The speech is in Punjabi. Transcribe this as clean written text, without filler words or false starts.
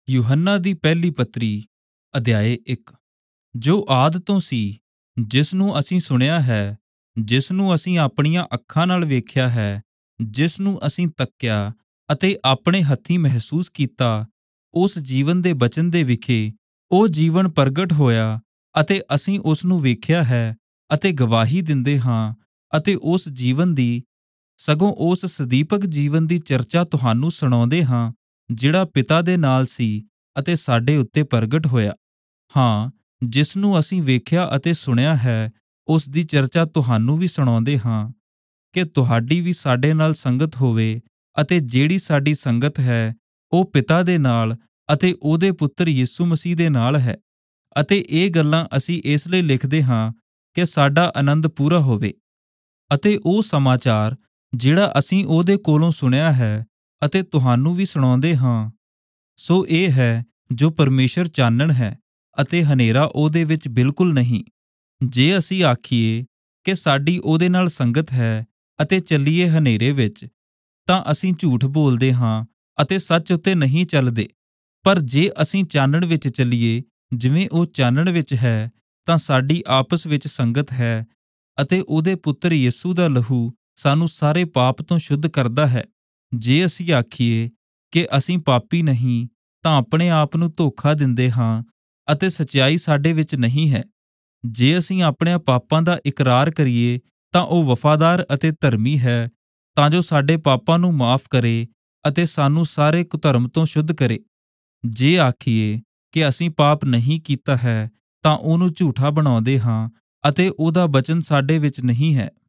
यूहन्ना दी पहली पत्री अध्याय 1। जो आद ਤੋਂ ਸੀ, ਜਿਸ ਨੂੰ ਅਸੀਂ ਸੁਣਿਆ ਹੈ, ਜਿਸ ਨੂੰ ਅਸੀਂ ਆਪਣੀਆਂ ਅੱਖਾਂ ਨਾਲ ਵੇਖਿਆ ਹੈ, ਜਿਸ ਨੂੰ ਅਸੀਂ ਤੱਕਿਆ ਅਤੇ ਆਪਣੇ ਹੱਥੀਂ ਮਹਿਸੂਸ ਕੀਤਾ, ਉਸ ਜੀਵਨ ਦੇ ਬਚਨ ਦੇ ਵਿਖੇ ਉਹ ਜੀਵਨ ਪ੍ਰਗਟ ਹੋਇਆ ਅਤੇ ਅਸੀਂ ਉਸ ਨੂੰ ਵੇਖਿਆ ਹੈ ਅਤੇ ਗਵਾਹੀ ਦਿੰਦੇ ਹਾਂ ਅਤੇ ਉਸ ਜੀਵਨ ਦੀ, ਸਗੋਂ ਉਸ ਸਦੀਪਕ ਜੀਵਨ ਦੀ ਚਰਚਾ ਤੁਹਾਨੂੰ ਸੁਣਾਉਂਦੇ ਹਾਂ ਜਿਹੜਾ ਪਿਤਾ ਦੇ ਨਾਲ ਸੀ ਅਤੇ ਸਾਡੇ ਉੱਤੇ ਪ੍ਰਗਟ ਹੋਇਆ। ਹਾਂ, ਜਿਸ ਨੂੰ ਅਸੀਂ ਵੇਖਿਆ ਅਤੇ ਸੁਣਿਆ ਹੈ, ਉਸ ਦੀ ਚਰਚਾ ਤੁਹਾਨੂੰ ਵੀ ਸੁਣਾਉਂਦੇ ਹਾਂ ਕਿ ਤੁਹਾਡੀ ਵੀ ਸਾਡੇ ਨਾਲ ਸੰਗਤ ਹੋਵੇ, ਅਤੇ ਜਿਹੜੀ ਸਾਡੀ ਸੰਗਤ ਹੈ ਉਹ ਪਿਤਾ ਦੇ ਨਾਲ ਅਤੇ ਉਹਦੇ ਪੁੱਤਰ ਯਿਸੂ ਮਸੀਹ ਦੇ ਨਾਲ ਹੈ। ਅਤੇ ਇਹ ਗੱਲਾਂ ਅਸੀਂ ਇਸ ਲਈ ਲਿਖਦੇ ਹਾਂ ਕਿ ਸਾਡਾ ਆਨੰਦ ਪੂਰਾ ਹੋਵੇ। ਅਤੇ ਉਹ ਸਮਾਚਾਰ ਜਿਹੜਾ ਅਸੀਂ ਉਹਦੇ ਕੋਲੋਂ ਸੁਣਿਆ ਹੈ ਅਤੇ ਤੁਹਾਨੂੰ ਵੀ ਸੁਣਾਉਂਦੇ ਹਾਂ, ਸੋ ਇਹ ਹੈ ਜੋ ਪਰਮੇਸ਼ਰ ਚਾਨਣ ਹੈ ਅਤੇ ਹਨੇਰਾ ਉਹਦੇ ਵਿੱਚ ਬਿਲਕੁਲ ਨਹੀਂ। ਜੇ ਅਸੀਂ ਆਖੀਏ ਕਿ ਸਾਡੀ ਉਹਦੇ ਨਾਲ ਸੰਗਤ ਹੈ ਅਤੇ ਚੱਲੀਏ ਹਨੇਰੇ ਵਿੱਚ, ਤਾਂ ਅਸੀਂ ਝੂਠ ਬੋਲਦੇ ਹਾਂ ਅਤੇ ਸੱਚ ਉੱਤੇ ਨਹੀਂ ਚੱਲਦੇ। ਪਰ ਜੇ ਅਸੀਂ ਚਾਨਣ ਵਿੱਚ ਚੱਲੀਏ ਜਿਵੇਂ ਉਹ ਚਾਨਣ ਵਿੱਚ ਹੈ, ਤਾਂ ਸਾਡੀ ਆਪਸ ਵਿੱਚ ਸੰਗਤ ਹੈ ਅਤੇ ਉਹਦੇ ਪੁੱਤਰ ਯਿਸੂ ਦਾ ਲਹੂ ਸਾਨੂੰ ਸਾਰੇ ਪਾਪ ਤੋਂ ਸ਼ੁੱਧ ਕਰਦਾ ਹੈ। ਜੇ ਅਸੀਂ ਆਖੀਏ ਕਿ ਅਸੀਂ ਪਾਪੀ ਨਹੀਂ, ਤਾਂ ਆਪਣੇ ਆਪ ਨੂੰ ਧੋਖਾ ਦਿੰਦੇ ਹਾਂ ਅਤੇ ਸਚਾਈ ਸਾਡੇ ਵਿੱਚ ਨਹੀਂ ਹੈ। ਜੇ ਅਸੀਂ ਆਪਣੇ ਪਾਪਾਂ ਦਾ ਇਕਰਾਰ ਕਰੀਏ, ਤਾਂ ਉਹ ਵਫਾਦਾਰ ਅਤੇ ਧਰਮੀ ਹੈ, ਤਾਂ ਜੋ ਸਾਡੇ ਪਾਪਾਂ ਨੂੰ ਮਾਫ਼ ਕਰੇ ਅਤੇ ਸਾਨੂੰ ਸਾਰੇ ਕੁਧਰਮ ਤੋਂ ਸ਼ੁੱਧ ਕਰੇ। ਜੇ ਆਖੀਏ ਕਿ ਅਸੀਂ ਪਾਪ ਨਹੀਂ ਕੀਤਾ ਹੈ, ਤਾਂ ਉਹਨੂੰ ਝੂਠਾ ਬਣਾਉਂਦੇ ਹਾਂ ਅਤੇ ਉਹਦਾ ਬਚਨ ਸਾਡੇ ਵਿੱਚ ਨਹੀਂ ਹੈ।